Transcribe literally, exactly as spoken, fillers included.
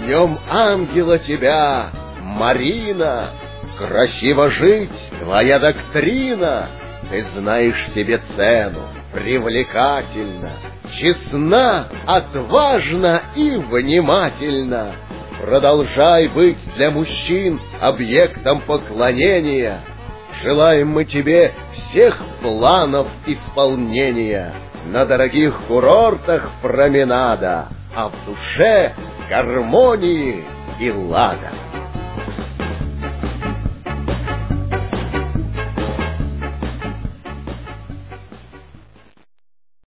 Днем ангела тебя, Марина! Красиво жить — твоя доктрина. Ты знаешь себе цену, привлекательна, честна, отважна и внимательна. Продолжай быть для мужчин объектом поклонения. Желаем мы тебе всех планов исполнения. На дорогих курортах променада, а в душе гармонии и лада.